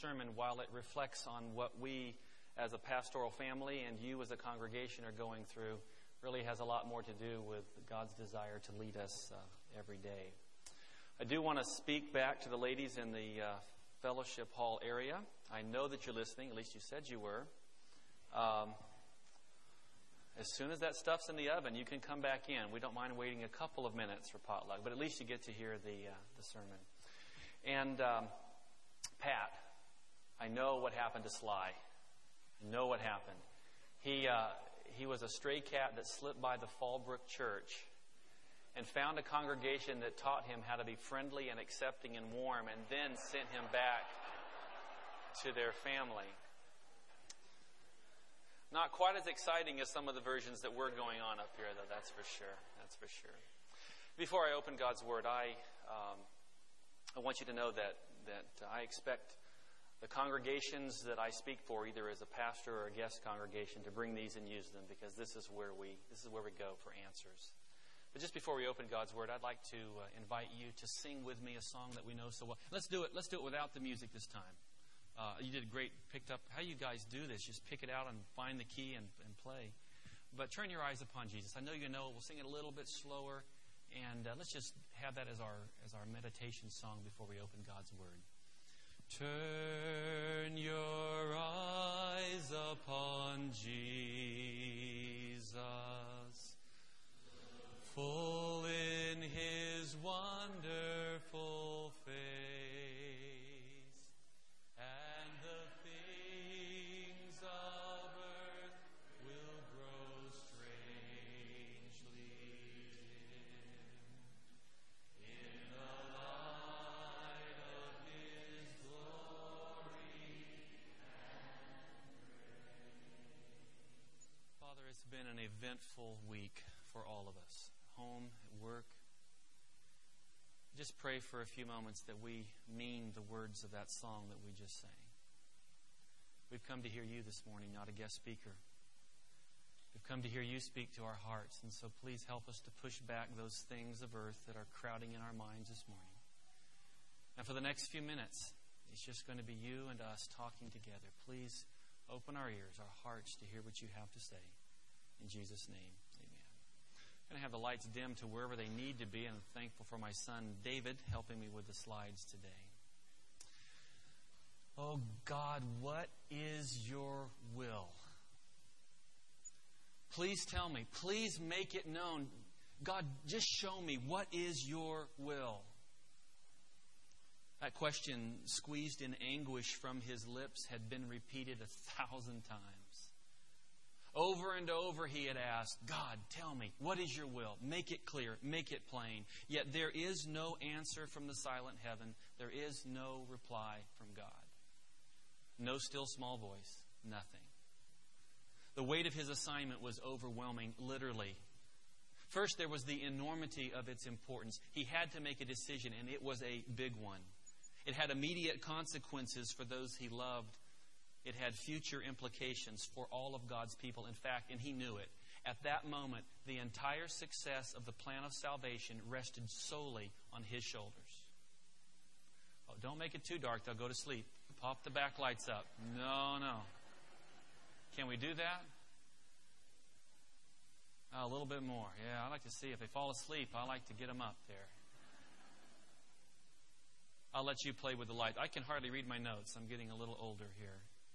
sermon, while it reflects on what we as a pastoral family and you as a congregation are going through, really has a lot more to do with God's desire to lead us every day. I do want to speak back to the ladies in the fellowship hall area. I know that you're listening. At least you said you were. As soon as that stuff's in the oven, you can come back in. We don't mind waiting a couple of minutes for potluck, but at least you get to hear the sermon. And Pat, I know what happened to Sly. I know what happened. He was a stray cat that slipped by the Fallbrook Church and found a congregation that taught him how to be friendly and accepting and warm, and then sent him back to their family. Not quite as exciting as some of the versions that we're going on up here, though, that's for sure. That's for sure. Before I open God's Word, I want you to know that I expect the congregations that I speak for, either as a pastor or a guest congregation, to bring these and use them, because this is where we go for answers. But just before we open God's Word, I'd like to invite you to sing with me a song that we know so well. Let's do it without the music this time. You did great. Picked up. How you guys do this? Just pick it out and find the key and play. But turn your eyes upon Jesus. I know you know it. We'll sing it a little bit slower, and let's just have that as our meditation song before we open God's Word. Turn your eyes upon Jesus, full in His wonderful face. It's been an eventful week for all of us. Home, at work. Just pray for a few moments that we mean the words of that song that we just sang. We've come to hear you this morning, not a guest speaker. We've come to hear you speak to our hearts, and so please help us to push back those things of earth that are crowding in our minds this morning. And for the next few minutes, it's just going to be you and us talking together. Please open our ears, our hearts, to hear what you have to say. In Jesus' name, amen. I'm going to have the lights dim to wherever they need to be, and I'm thankful for my son, David, helping me with the slides today. Oh, God, what is your will? Please tell me. Please make it known. God, just show me, what is your will? That question, squeezed in anguish from his lips, had been repeated 1,000 times. Over and over he had asked, God, tell me, what is your will? Make it clear, make it plain. Yet there is no answer from the silent heaven. There is no reply from God. No still small voice, nothing. The weight of his assignment was overwhelming, literally. First, there was the enormity of its importance. He had to make a decision, and it was a big one. It had immediate consequences for those he loved. It had future implications for all of God's people. In fact, and he knew it, at that moment, the entire success of the plan of salvation rested solely on his shoulders. Oh, don't make it too dark. They'll go to sleep. Pop the backlights up. No. Can we do that? Oh, a little bit more. Yeah, I'd like to see if they fall asleep. I like to get them up there. I'll let you play with the light. I can hardly read my notes. I'm getting a little older here.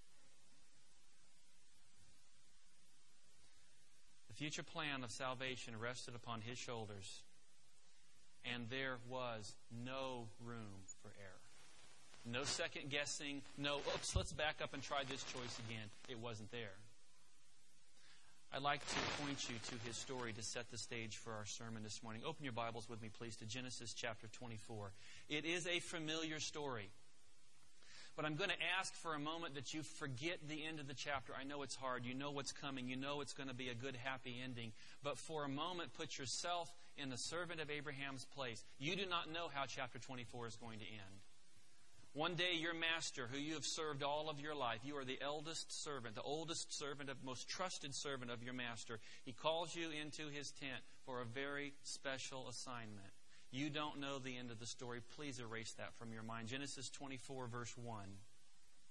The future plan of salvation rested upon his shoulders, and there was no room for error. No second guessing. No, let's back up and try this choice again. It wasn't there. I'd like to point you to his story to set the stage for our sermon this morning. Open your Bibles with me, please, to Genesis chapter 24. It is a familiar story. But I'm going to ask for a moment that you forget the end of the chapter. I know it's hard. You know what's coming. You know it's going to be a good, happy ending. But for a moment, put yourself in the servant of Abraham's place. You do not know how chapter 24 is going to end. One day, your master, who you have served all of your life, you are the eldest servant, the oldest servant, most trusted servant of your master. He calls you into his tent for a very special assignment. You don't know the end of the story. Please erase that from your mind. Genesis 24, verse 1.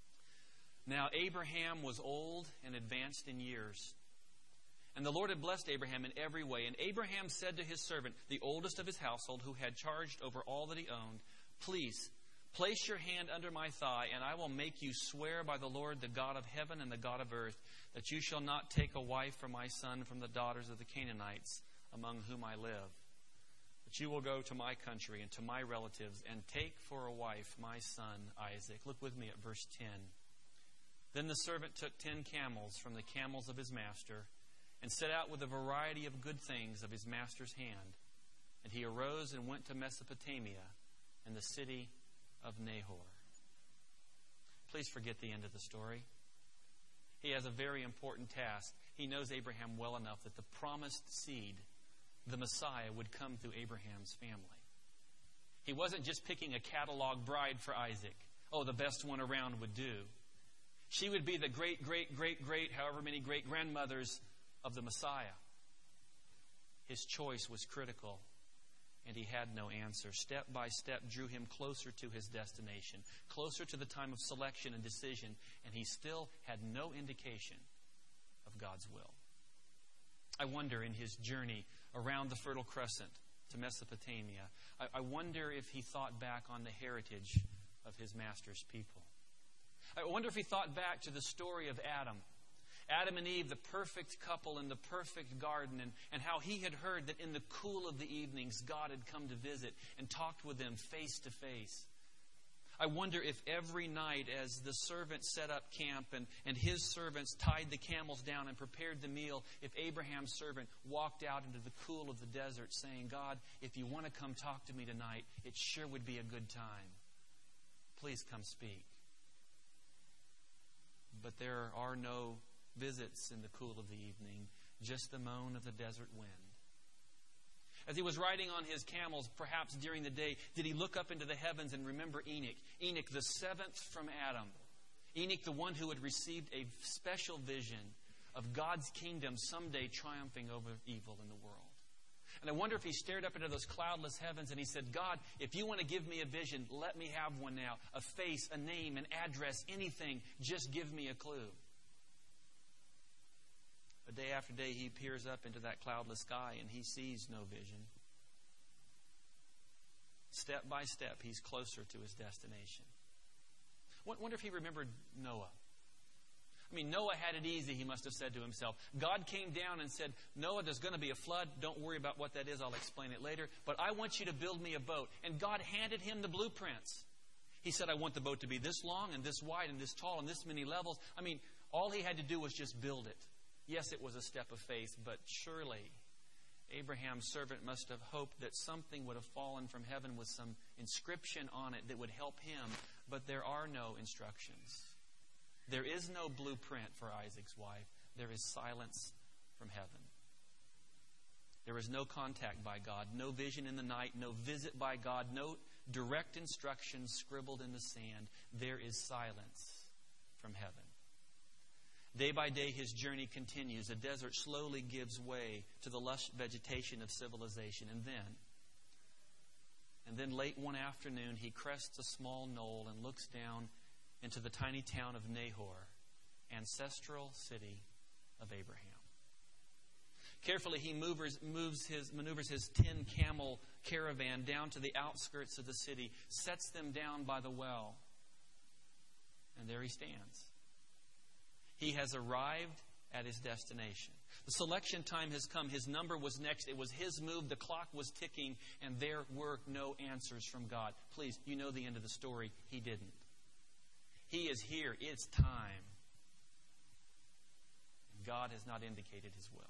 Now Abraham was old and advanced in years. And the Lord had blessed Abraham in every way. And Abraham said to his servant, the oldest of his household, who had charged over all that he owned, Please, place your hand under my thigh, and I will make you swear by the Lord, the God of heaven and the God of earth, that you shall not take a wife for my son from the daughters of the Canaanites, among whom I live. But you will go to my country and to my relatives, and take for a wife my son Isaac. Look with me at verse 10. Then the servant took 10 camels from the camels of his master, and set out with a variety of good things of his master's hand. And he arose and went to Mesopotamia, in the city of Nahor. Please forget the end of the story. He has a very important task. He knows Abraham well enough that the promised seed, the Messiah, would come through Abraham's family. He wasn't just picking a catalog bride for Isaac. Oh, the best one around would do. She would be the great, however many great-grandmothers of the Messiah. His choice was critical, and he had no answer. Step by step drew him closer to his destination, closer to the time of selection and decision, and he still had no indication of God's will. I wonder, in his journey around the Fertile Crescent to Mesopotamia, I wonder if he thought back on the heritage of his master's people. I wonder if he thought back to the story of Adam. Adam and Eve, the perfect couple in the perfect garden, and how he had heard that in the cool of the evenings, God had come to visit and talked with them face to face. I wonder if every night as the servants set up camp and his servants tied the camels down and prepared the meal, if Abraham's servant walked out into the cool of the desert saying, God, if you want to come talk to me tonight, it sure would be a good time. Please come speak. But there are no visits in the cool of the evening, just the moan of the desert wind. As he was riding on his camels, perhaps during the day, did he look up into the heavens and remember Enoch? Enoch, the seventh from Adam. Enoch, the one who had received a special vision of God's kingdom someday triumphing over evil in the world. And I wonder if he stared up into those cloudless heavens and he said, God, if you want to give me a vision, let me have one now. A face, a name, an address, anything. Just give me a clue. But day after day, he peers up into that cloudless sky and he sees no vision. Step by step, he's closer to his destination. Wonder if he remembered Noah. I mean, Noah had it easy, he must have said to himself. God came down and said, Noah, there's going to be a flood. Don't worry about what that is. I'll explain it later. But I want you to build me a boat. And God handed him the blueprints. He said, I want the boat to be this long and this wide and this tall and this many levels. I mean, all he had to do was just build it. Yes, it was a step of faith, but surely Abraham's servant must have hoped that something would have fallen from heaven with some inscription on it that would help him. But there are no instructions. There is no blueprint for Isaac's wife. There is silence from heaven. There is no contact by God, no vision in the night, no visit by God, no direct instructions scribbled in the sand. There is silence from heaven. Day by day, his journey continues. The desert slowly gives way to the lush vegetation of civilization. And then late one afternoon, he crests a small knoll and looks down into the tiny town of Nahor, ancestral city of Abraham. Carefully, he maneuvers his 10-camel caravan down to the outskirts of the city, sets them down by the well, and there he stands. He has arrived at his destination. The selection time has come. His number was next. It was his move. The clock was ticking, and there were no answers from God. Please, you know the end of the story. He didn't. He is here. It's time. And God has not indicated His will.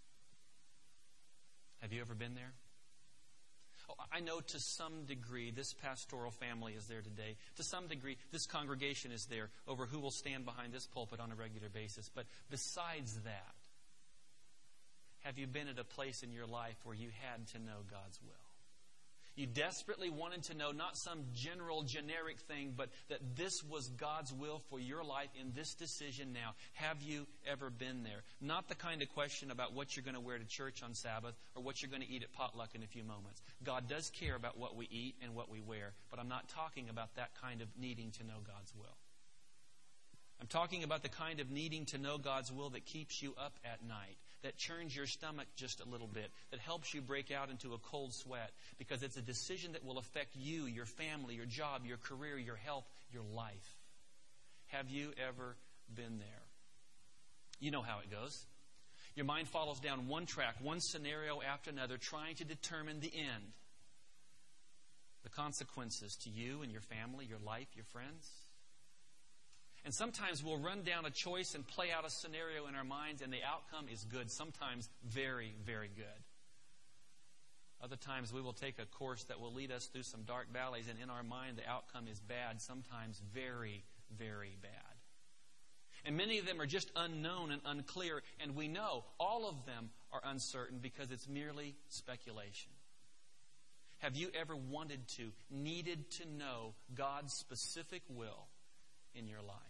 Have you ever been there? Oh, I know to some degree this pastoral family is there today. To some degree this congregation is there over who will stand behind this pulpit on a regular basis. But besides that, have you been at a place in your life where you had to know God's will? You desperately wanted to know not some general, generic thing, but that this was God's will for your life in this decision now. Have you ever been there? Not the kind of question about what you're going to wear to church on Sabbath or what you're going to eat at potluck in a few moments. God does care about what we eat and what we wear, but I'm not talking about that kind of needing to know God's will. I'm talking about the kind of needing to know God's will that keeps you up at night, that churns your stomach just a little bit, that helps you break out into a cold sweat, because it's a decision that will affect you, your family, your job, your career, your health, your life. Have you ever been there? You know how it goes. Your mind follows down one track, one scenario after another, trying to determine the end, the consequences to you and your family, your life, your friends. And sometimes we'll run down a choice and play out a scenario in our minds, and the outcome is good, sometimes very, very good. Other times we will take a course that will lead us through some dark valleys, and in our mind the outcome is bad, sometimes very, very bad. And many of them are just unknown and unclear, and we know all of them are uncertain because it's merely speculation. Have you ever wanted to, needed to know God's specific will in your life?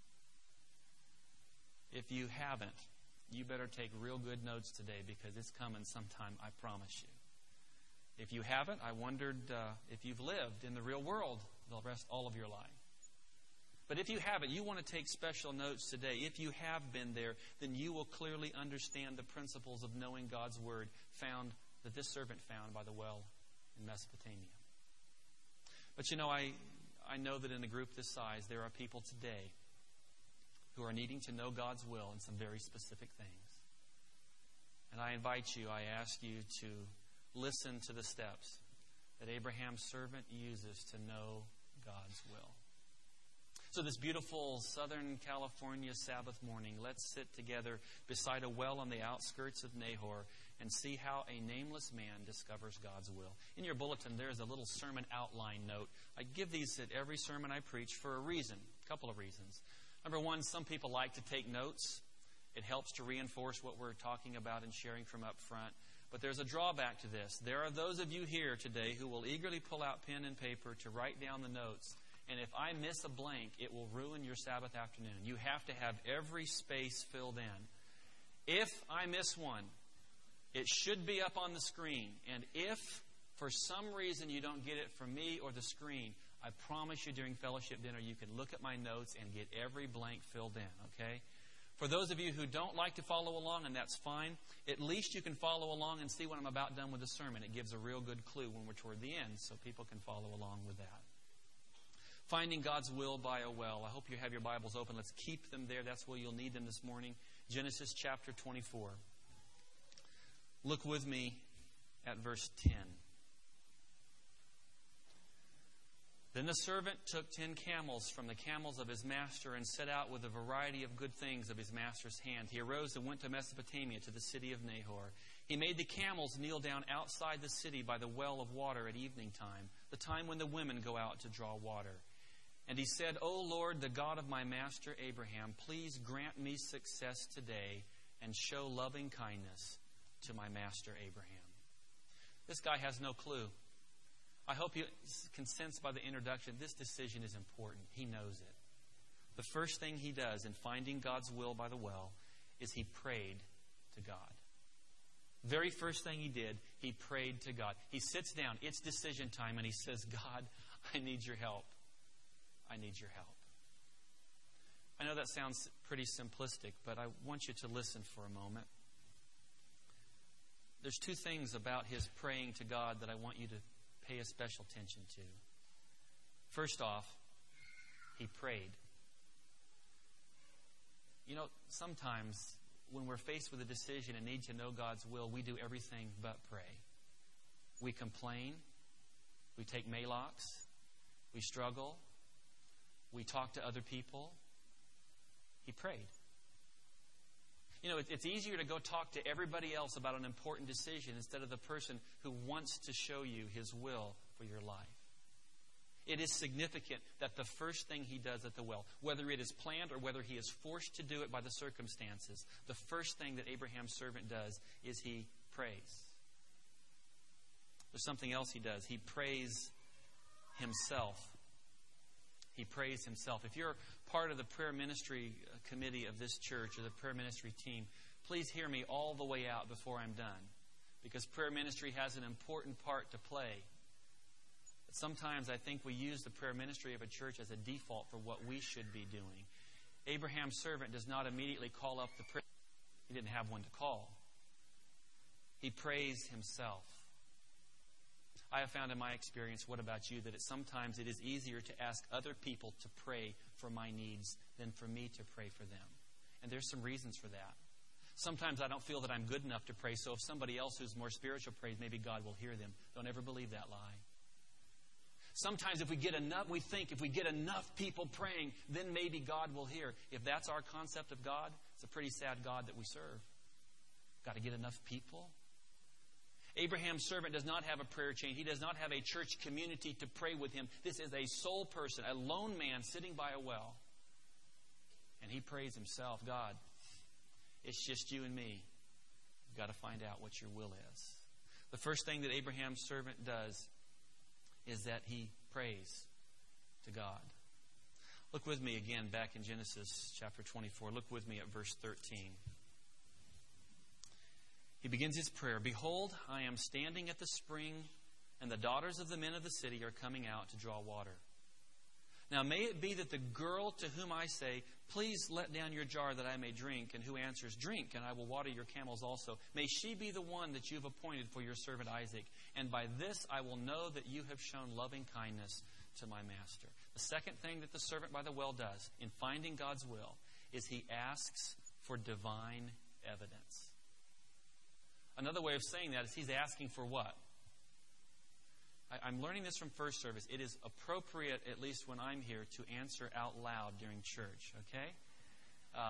If you haven't, you better take real good notes today, because it's coming sometime, I promise you. If you haven't, I wondered if you've lived in the real world all of your life. But if you haven't, you want to take special notes today. If you have been there, then you will clearly understand the principles of knowing God's Word that this servant found by the well in Mesopotamia. But you know, I know that in a group this size, there are people today who are needing to know God's will in some very specific things. And I invite you, I ask you to listen to the steps that Abraham's servant uses to know God's will. So this beautiful Southern California Sabbath morning, let's sit together beside a well on the outskirts of Nahor and see how a nameless man discovers God's will. In your bulletin, there's a little sermon outline note. I give these at every sermon I preach for a reason, a couple of reasons. Number one, some people like to take notes. It helps to reinforce what we're talking about and sharing from up front. But there's a drawback to this. There are those of you here today who will eagerly pull out pen and paper to write down the notes. And if I miss a blank, it will ruin your Sabbath afternoon. You have to have every space filled in. If I miss one, it should be up on the screen. And if for some reason you don't get it from me or the screen, I promise you during fellowship dinner you can look at my notes and get every blank filled in, okay? For those of you who don't like to follow along, and that's fine, at least you can follow along and see when I'm about done with the sermon. It gives a real good clue when we're toward the end, so people can follow along with that. Finding God's will by a well. I hope you have your Bibles open. Let's keep them there. That's where you'll need them this morning. Genesis chapter 24. Look with me at verse 10. Then the servant took 10 camels from the camels of his master and set out with a variety of good things of his master's hand. He arose and went to Mesopotamia, to the city of Nahor. He made the camels kneel down outside the city by the well of water at evening time, the time when the women go out to draw water. And he said, O Lord, the God of my master Abraham, please grant me success today and show loving kindness to my master Abraham. This guy has no clue. I hope you can sense by the introduction, this decision is important. He knows it. The first thing he does in finding God's will by the well is he prayed to God. Very first thing he did, he prayed to God. He sits down, it's decision time, and he says, God, I need your help. I need your help. I know that sounds pretty simplistic, but I want you to listen for a moment. There's two things about his praying to God that I want you to pay a special attention to. First off, he prayed. You know, sometimes when we're faced with a decision and need to know God's will, we do everything but pray. We complain. We take Maalox. We struggle. We talk to other people. He prayed. You know, it's easier to go talk to everybody else about an important decision instead of the person who wants to show you his will for your life. It is significant that the first thing he does at the well, whether it is planned or whether he is forced to do it by the circumstances, the first thing that Abraham's servant does is he prays. There's something else he does. He prays himself. He prays himself. If you're part of the prayer ministry committee of this church or the prayer ministry team, please hear me all the way out before I'm done, because prayer ministry has an important part to play. But sometimes I think we use the prayer ministry of a church as a default for what we should be doing. Abraham's servant does not immediately call up the priest. He didn't have one to call. He prays himself. I have found in my experience, what about you, that sometimes it is easier to ask other people to pray for my needs than for me to pray for them. And there's some reasons for that. Sometimes I don't feel that I'm good enough to pray, so if somebody else who's more spiritual prays, maybe God will hear them. Don't ever believe that lie. Sometimes we think if we get enough people praying, then maybe God will hear. If that's our concept of God, it's a pretty sad God that we serve. Got to get enough people. Abraham's servant does not have a prayer chain. He does not have a church community to pray with him. This is a sole person, a lone man sitting by a well. And he prays himself, God, it's just you and me. You've got to find out what your will is. The first thing that Abraham's servant does is that he prays to God. Look with me again back in Genesis chapter 24. Look with me at verse 13. He begins his prayer. Behold, I am standing at the spring, and the daughters of the men of the city are coming out to draw water. Now may it be that the girl to whom I say, please let down your jar that I may drink, and who answers, drink, and I will water your camels also. May she be the one that you have appointed for your servant Isaac. And by this I will know that you have shown loving kindness to my master. The second thing that the servant by the well does in finding God's will is he asks for divine evidence. Another way of saying that is he's asking for what? I'm learning this from first service. It is appropriate, at least when I'm here, to answer out loud during church, okay?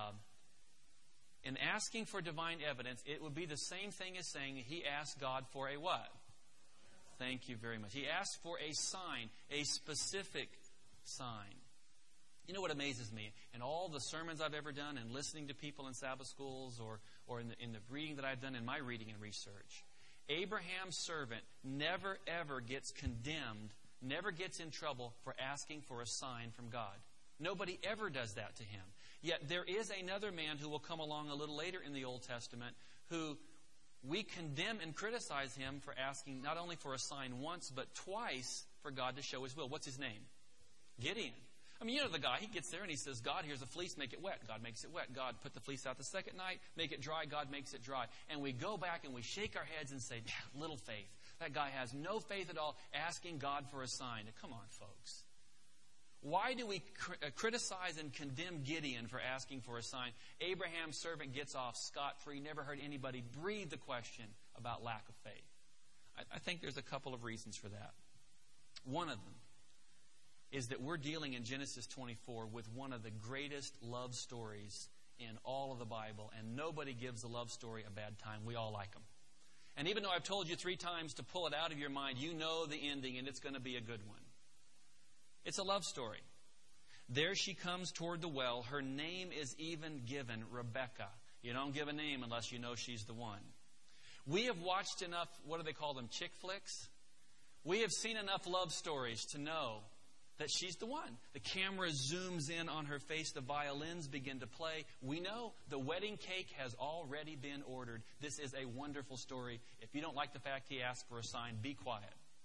In asking for divine evidence, it would be the same thing as saying he asked God for a what? Thank you very much. He asked for a sign, a specific sign. You know what amazes me? In all the sermons I've ever done and listening to people in Sabbath schools or in the reading that I've done in my reading and research, Abraham's servant never ever gets condemned, never gets in trouble for asking for a sign from God. Nobody ever does that to him. Yet there is another man who will come along a little later in the Old Testament who we condemn and criticize him for asking not only for a sign once, but twice for God to show his will. What's his name? Gideon. I mean, you know the guy, he gets there and he says, God, here's a fleece, make it wet. God makes it wet. God, put the fleece out the second night, make it dry. God makes it dry. And we go back and we shake our heads and say, little faith. That guy has no faith at all, asking God for a sign. Now, come on, folks. Why do we criticize and condemn Gideon for asking for a sign? Abraham's servant gets off scot-free. Never heard anybody breathe the question about lack of faith. I think there's a couple of reasons for that. One of them is that we're dealing in Genesis 24 with one of the greatest love stories in all of the Bible, and nobody gives a love story a bad time. We all like them. And even though I've told you 3 times to pull it out of your mind, you know the ending, and it's going to be a good one. It's a love story. There she comes toward the well. Her name is even given, Rebecca. You don't give a name unless you know she's the one. We have watched enough, what do they call them, chick flicks? We have seen enough love stories to know that she's the one. The camera zooms in on her face. The violins begin to play. We know the wedding cake has already been ordered. This is a wonderful story. If you don't like the fact he asked for a sign, be quiet.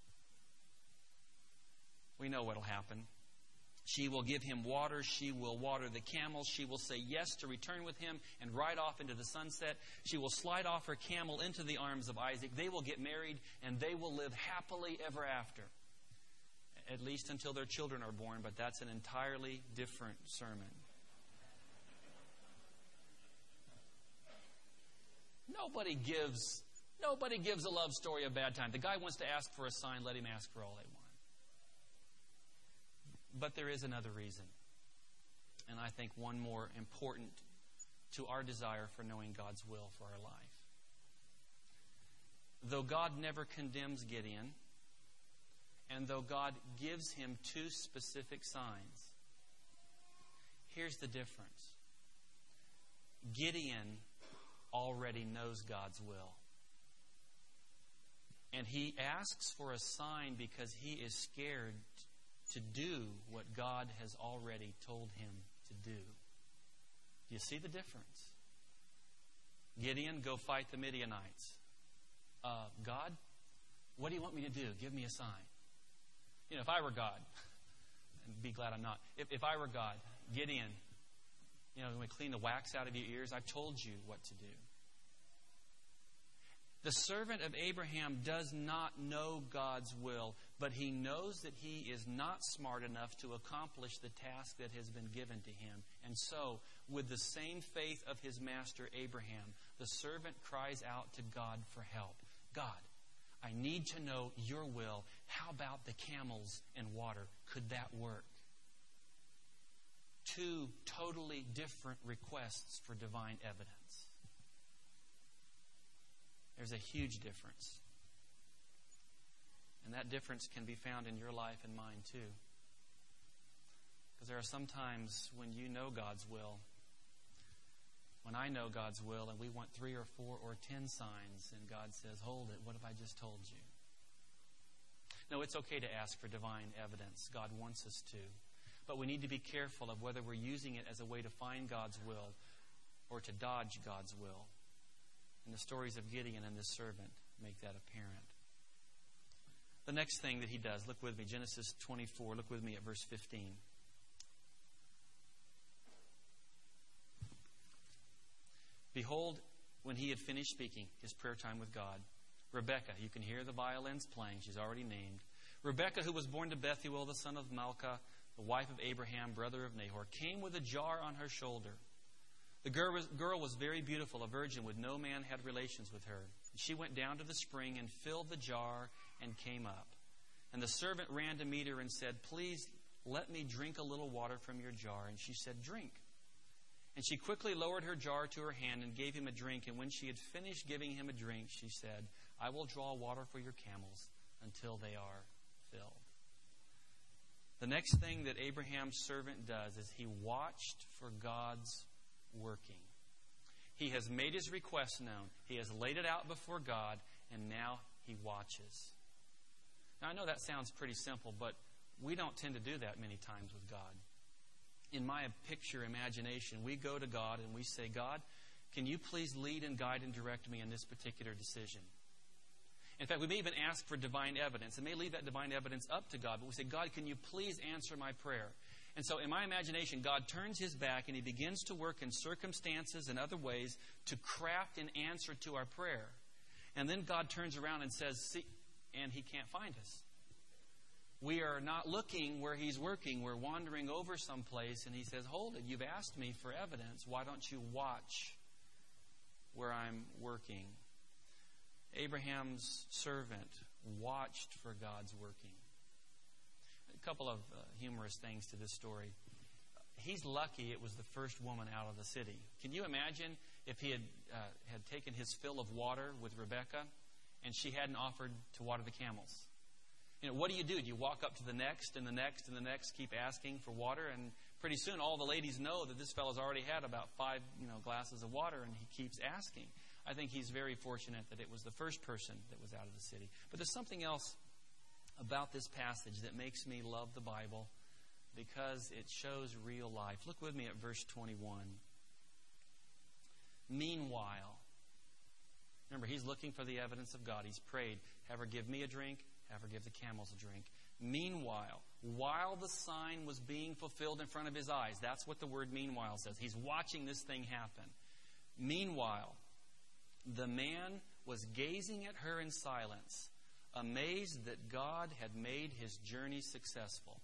We know what will happen. She will give him water. She will water the camels. She will say yes to return with him and ride off into the sunset. She will slide off her camel into the arms of Isaac. They will get married, and they will live happily ever after. At least until their children are born, but that's an entirely different sermon. Nobody gives a love story a bad time. The guy wants to ask for a sign, let him ask for all they want. But there is another reason, and I think one more important to our desire for knowing God's will for our life. Though God never condemns Gideon, and though God gives him 2 specific signs, here's the difference. Gideon already knows God's will. And he asks for a sign because he is scared to do what God has already told him to do. Do you see the difference? Gideon, go fight the Midianites. God, what do you want me to do? Give me a sign. You know, if I were God, and be glad I'm not. If I were God, Gideon, When we clean the wax out of your ears, I've told you what to do. The servant of Abraham does not know God's will, but he knows that he is not smart enough to accomplish the task that has been given to him. And so, with the same faith of his master Abraham, the servant cries out to God for help. God, I need to know your will. How about the camels and water? Could that work? Two totally different requests for divine evidence. There's a huge difference. And that difference can be found in your life and mine too. Because there are some times when you know God's will, when I know God's will, and we want 3 or 4 or 10 signs, and God says, hold it, what have I just told you? No, it's okay to ask for divine evidence. God wants us to. But we need to be careful of whether we're using it as a way to find God's will or to dodge God's will. And the stories of Gideon and this servant make that apparent. The next thing that he does, look with me, Genesis 24, look with me at verse 15. Behold, when he had finished speaking his prayer time with God, Rebekah, you can hear the violins playing, she's already named. Rebekah, who was born to Bethuel, the son of Milcah, the wife of Abraham, brother of Nahor, came with a jar on her shoulder. The girl was very beautiful, a virgin, with no man had relations with her. She went down to the spring and filled the jar and came up. And the servant ran to meet her and said, please let me drink a little water from your jar. And she said, drink. And she quickly lowered her jar to her hand and gave him a drink. And when she had finished giving him a drink, she said, I will draw water for your camels until they are filled. The next thing that Abraham's servant does is he watched for God's working. He has made his request known. He has laid it out before God, and now he watches. Now, I know that sounds pretty simple, but we don't tend to do that many times with God. In my picture imagination, we go to God and we say, God, can you please lead and guide and direct me in this particular decision? In fact, we may even ask for divine evidence and may leave that divine evidence up to God, but we say, God, can you please answer my prayer? And so in my imagination, God turns his back and he begins to work in circumstances and other ways to craft an answer to our prayer. And then God turns around and says, see, and he can't find us. We are not looking where he's working. We're wandering over someplace, and he says, hold it, you've asked me for evidence. Why don't you watch where I'm working? Abraham's servant watched for God's working. A couple of humorous things to this story. He's lucky it was the first woman out of the city. Can you imagine if he had taken his fill of water with Rebekah and she hadn't offered to water the camels? What do? Do you walk up to the next and the next and the next, keep asking for water, and pretty soon all the ladies know that this fellow's already had about 5 glasses of water, and he keeps asking. I think he's very fortunate that it was the first person that was out of the city. But there's something else about this passage that makes me love the Bible because it shows real life. Look with me at verse 21. Meanwhile, remember, he's looking for the evidence of God. He's prayed, have her give me a drink, have her give the camels a drink. Meanwhile, while the sign was being fulfilled in front of his eyes, that's what the word meanwhile says. He's watching this thing happen. Meanwhile, the man was gazing at her in silence, amazed that God had made his journey successful.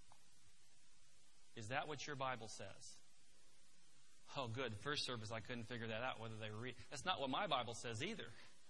Is that what your Bible says? Oh, good. First service, I couldn't figure that out, whether they were reading. That's not what my Bible says either.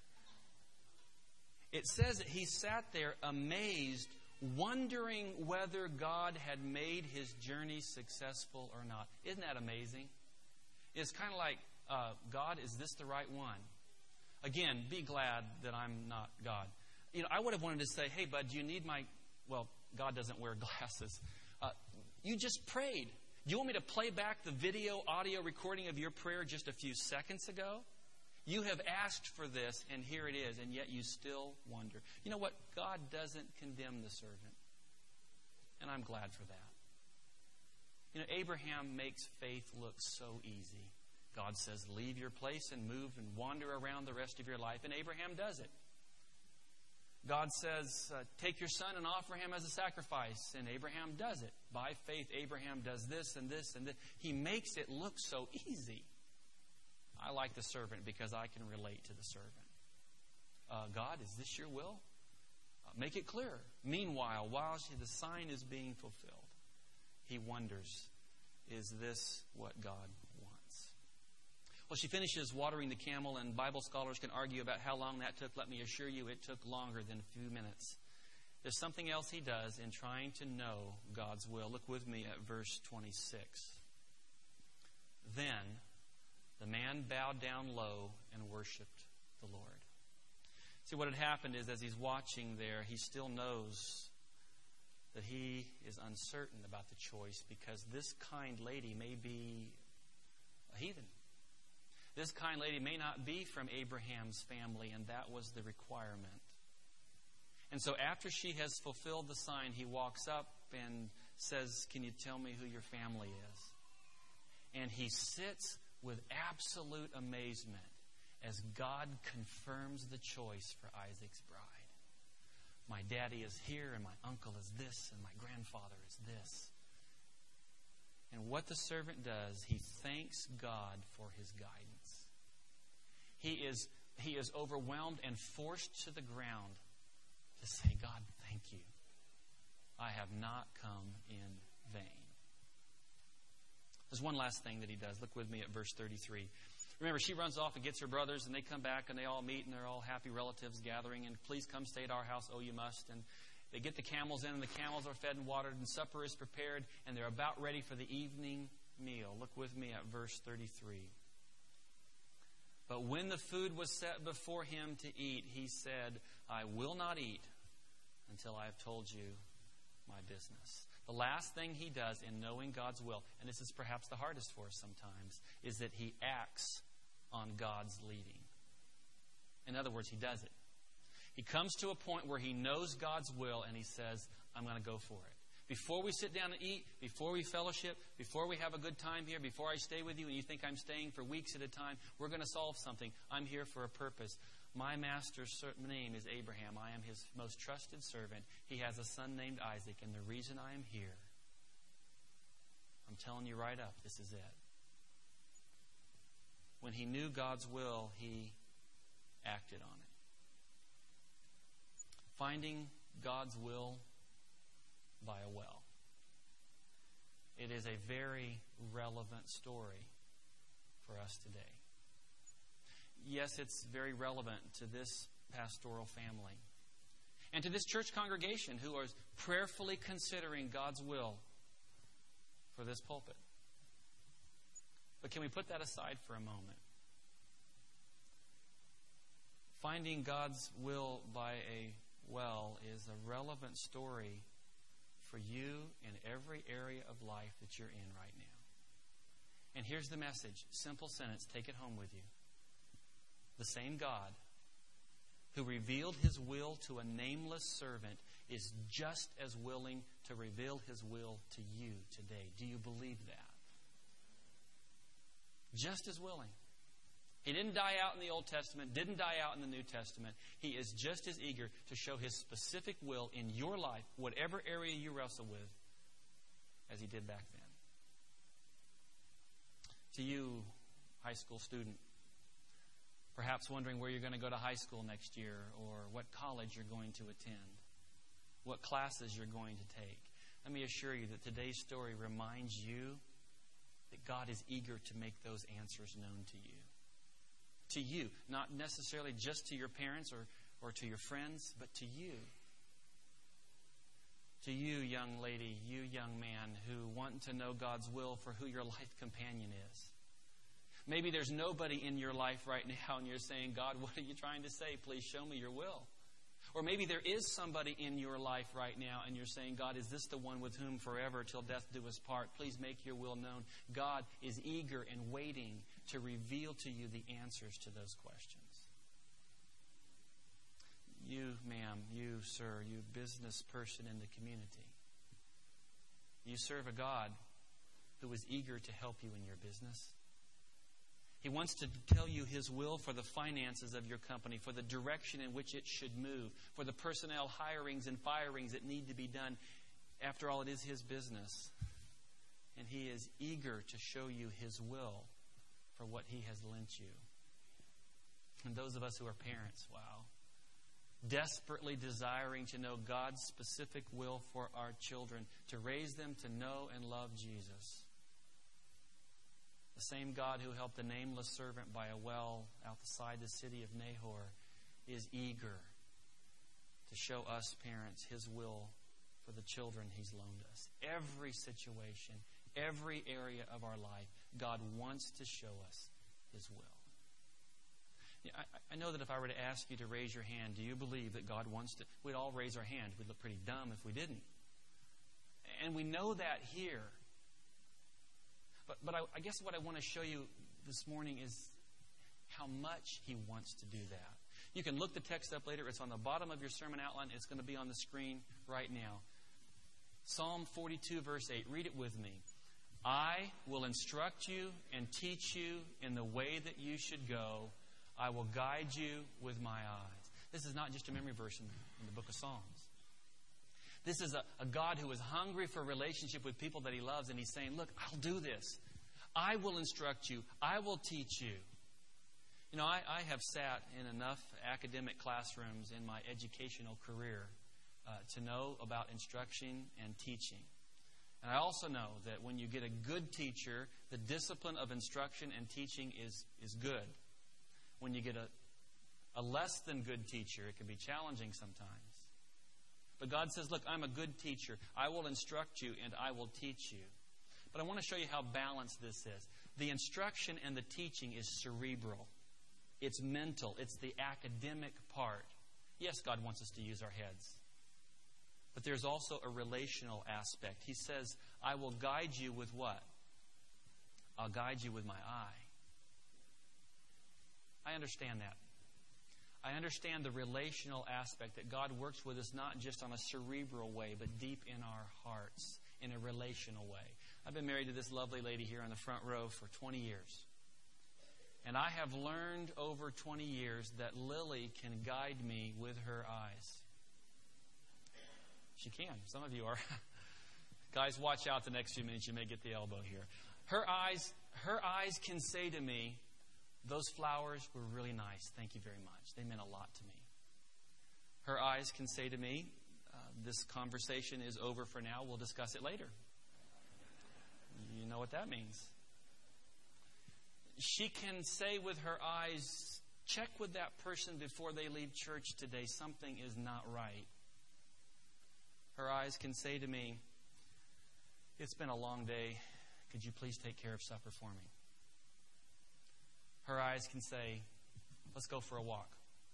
It says that he sat there amazed, wondering whether God had made his journey successful or not. Isn't that amazing? It's kind of like, God, is this the right one? Again, be glad that I'm not God. I would have wanted to say, hey, bud, do you need my... Well, God doesn't wear glasses. You just prayed. Do you want me to play back the video, audio recording of your prayer just a few seconds ago? You have asked for this, and here it is, and yet you still wonder. You know what? God doesn't condemn the servant. And I'm glad for that. Abraham makes faith look so easy. God says, leave your place and move and wander around the rest of your life, and Abraham does it. God says, take your son and offer him as a sacrifice. And Abraham does it. By faith, Abraham does this and this and this. He makes it look so easy. I like the servant because I can relate to the servant. God, is this your will? Make it clear. Meanwhile, while the sign is being fulfilled, he wonders, is this what God wants? Well, she finishes watering the camel, and Bible scholars can argue about how long that took. Let me assure you, it took longer than a few minutes. There's something else he does in trying to know God's will. Look with me at verse 26. Then the man bowed down low and worshipped the Lord. See, what had happened is, as he's watching there, he still knows that he is uncertain about the choice, because this kind lady may be a heathen. This kind lady may not be from Abraham's family, and that was the requirement. And so after she has fulfilled the sign, he walks up and says, can you tell me who your family is? And he sits with absolute amazement as God confirms the choice for Isaac's bride. My daddy is here, and my uncle is this, and my grandfather is this. And what the servant does, he thanks God for his guidance. He is overwhelmed and forced to the ground to say, God, thank you. I have not come in vain. There's one last thing that he does. Look with me at verse 33. Remember, she runs off and gets her brothers, and they come back, and they all meet, and they're all happy relatives gathering, and please come stay at our house, oh, you must. And they get the camels in, and the camels are fed and watered, and supper is prepared, and they're about ready for the evening meal. Look with me at verse 33. But when the food was set before him to eat, he said, I will not eat until I have told you my business. The last thing he does in knowing God's will, and this is perhaps the hardest for us sometimes, is that he acts on God's leading. In other words, he does it. He comes to a point where he knows God's will, and he says, I'm going to go for it. Before we sit down and eat, before we fellowship, before we have a good time here, before I stay with you and you think I'm staying for weeks at a time, we're going to solve something. I'm here for a purpose. My master's name is Abraham. I am his most trusted servant. He has a son named Isaac, and the reason I am here, I'm telling you right up, this is it. When he knew God's will, he acted on it. Finding God's will by a well. It is a very relevant story for us today. Yes, it's very relevant to this pastoral family and to this church congregation who are prayerfully considering God's will for this pulpit. But can we put that aside for a moment? Finding God's will by a well is a relevant story for you in every area of life that you're in right now. And here's the message. Simple sentence. Take it home with you. The same God who revealed his will to a nameless servant is just as willing to reveal his will to you today. Do you believe that? Just as willing. He didn't die out in the Old Testament, didn't die out in the New Testament. He is just as eager to show his specific will in your life, whatever area you wrestle with, as he did back then. To you, high school student, perhaps wondering where you're going to go to high school next year, or what college you're going to attend, what classes you're going to take. Let me assure you that today's story reminds you that God is eager to make those answers known to you. To you, not necessarily just to your parents or to your friends, but to you. To you, young lady, you young man who want to know God's will for who your life companion is. Maybe there's nobody in your life right now and you're saying, God, what are you trying to say? Please show me your will. Or maybe there is somebody in your life right now and you're saying, God, is this the one with whom forever till death do us part? Please make your will known. God is eager and waiting to reveal to you the answers to those questions. You, ma'am, you, sir, you business person in the community. You serve a God who is eager to help you in your business. He wants to tell you His will for the finances of your company, for the direction in which it should move, for the personnel hirings and firings that need to be done. After all, it is His business. And He is eager to show you His will for what He has lent you. And those of us who are parents, wow. Desperately desiring to know God's specific will for our children, to raise them to know and love Jesus. The same God who helped the nameless servant by a well outside the city of Nahor is eager to show us parents His will for the children He's loaned us. Every situation, every area of our life, God wants to show us His will. I know that if I were to ask you to raise your hand, do you believe that God wants to? We'd all raise our hand. We'd look pretty dumb if we didn't. And we know that here. But I guess what I want to show you this morning is how much He wants to do that. You can look the text up later. It's on the bottom of your sermon outline. It's going to be on the screen right now. Psalm 42, verse 8. Read it with me. I will instruct you and teach you in the way that you should go. I will guide you with my eyes. This is not just a memory verse in the book of Psalms. This is a God who is hungry for a relationship with people that He loves, and He's saying, look, I'll do this. I will instruct you. I will teach you. You know, I have sat in enough academic classrooms in my educational career to know about instruction and teaching. And I also know that when you get a good teacher, the discipline of instruction and teaching is good. When you get a less than good teacher, it can be challenging sometimes. But God says, look, I'm a good teacher. I will instruct you and I will teach you. But I want to show you how balanced this is. The instruction and the teaching is cerebral. It's mental. It's the academic part. Yes, God wants us to use our heads. But there's also a relational aspect. He says, I will guide you with what? I'll guide you with my eye. I understand that. I understand the relational aspect, that God works with us not just on a cerebral way, but deep in our hearts, in a relational way. I've been married to this lovely lady here on the front row for 20 years. And I have learned over 20 years that Lily can guide me with her eyes. She can. Some of you are. Guys, watch out the next few minutes. You may get the elbow here. Her eyes can say to me, those flowers were really nice. Thank you very much. They meant a lot to me. Her eyes can say to me, this conversation is over for now. We'll discuss it later. You know what that means. She can say with her eyes, check with that person before they leave church today. Something is not right. Her eyes can say to me, it's been a long day. Could you please take care of supper for me? Her eyes can say, let's go for a walk.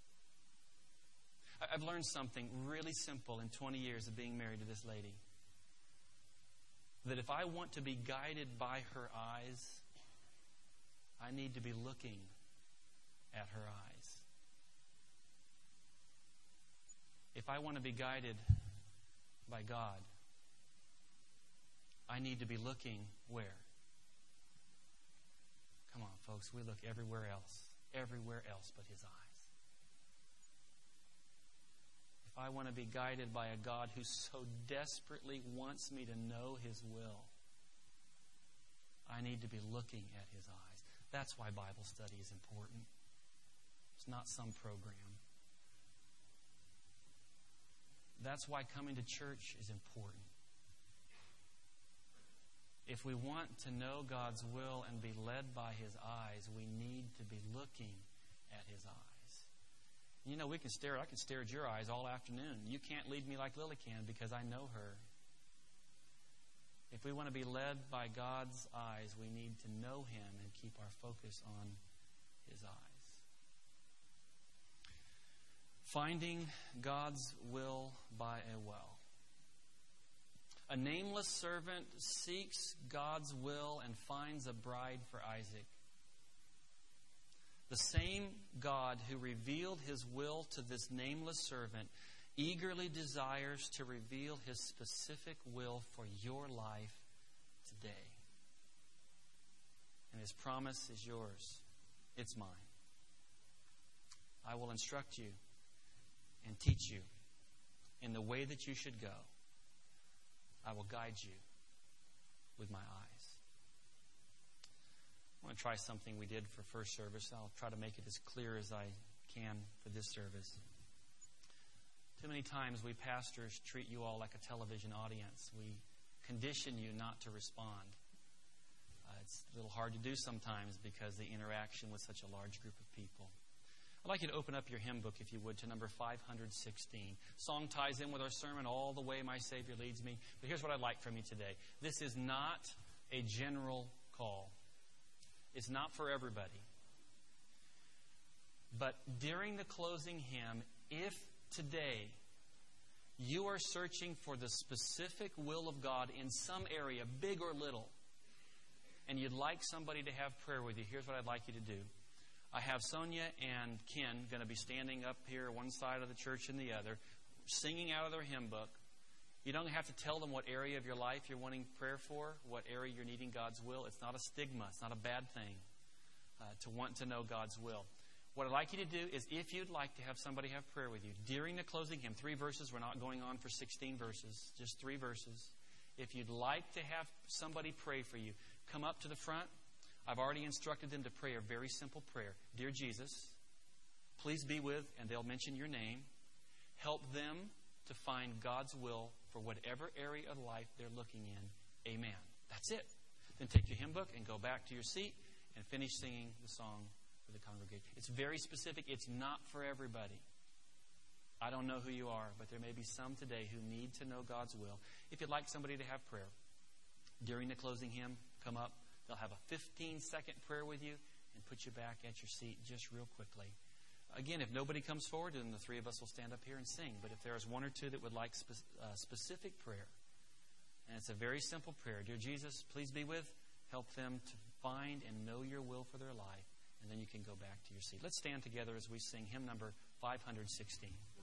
I've learned something really simple in 20 years of being married to this lady. That if I want to be guided by her eyes, I need to be looking at her eyes. If I want to be guided by God, I need to be looking where? Come on, folks, we look everywhere else but His eyes. If I want to be guided by a God who so desperately wants me to know His will, I need to be looking at His eyes. That's why Bible study is important. It's not some program. That's why coming to church is important. If we want to know God's will and be led by His eyes, we need to be looking at His eyes. You know, I can stare at your eyes all afternoon. You can't lead me like Lily can because I know her. If we want to be led by God's eyes, we need to know Him and keep our focus on His eyes. Finding God's will by a well. A nameless servant seeks God's will and finds a bride for Isaac. The same God who revealed His will to this nameless servant eagerly desires to reveal His specific will for your life today. And His promise is yours It's mine. I will instruct you and teach you in the way that you should go. I will guide you with my eyes. I want to try something we did for first service. I'll try to make it as clear as I can for this service. Too many times we pastors treat you all like a television audience. We condition you not to respond. It's a little hard to do sometimes because the interaction with such a large group of people. I'd like you to open up your hymn book, if you would, to number 516. Song ties in with our sermon, All the Way My Savior Leads Me. But here's what I'd like from you today. This is not a general call. It's not for everybody. But during the closing hymn, if today you are searching for the specific will of God in some area, big or little, and you'd like somebody to have prayer with you, here's what I'd like you to do. I have Sonia and Ken going to be standing up here, one side of the church and the other, singing out of their hymn book. You don't have to tell them what area of your life you're wanting prayer for, what area you're needing God's will. It's not a stigma. It's not a bad thing to want to know God's will. What I'd like you to do is, if you'd like to have somebody have prayer with you, during the closing hymn, 3 verses, we're not going on for 16 verses, just 3 verses. If you'd like to have somebody pray for you, come up to the front. I've already instructed them to pray a very simple prayer. Dear Jesus, please be with, and they'll mention your name. Help them to find God's will for whatever area of life they're looking in. Amen. That's it. Then take your hymn book and go back to your seat and finish singing the song for the congregation. It's very specific. It's not for everybody. I don't know who you are, but there may be some today who need to know God's will. If you'd like somebody to have prayer, during the closing hymn, come up. They'll have a 15-second prayer with you and put you back at your seat just real quickly. Again, if nobody comes forward, then the 3 of us will stand up here and sing. But if there is 1 or 2 that would like specific prayer, and it's a very simple prayer. Dear Jesus, please be with. Help them to find and know your will for their life. And then you can go back to your seat. Let's stand together as we sing hymn number 516.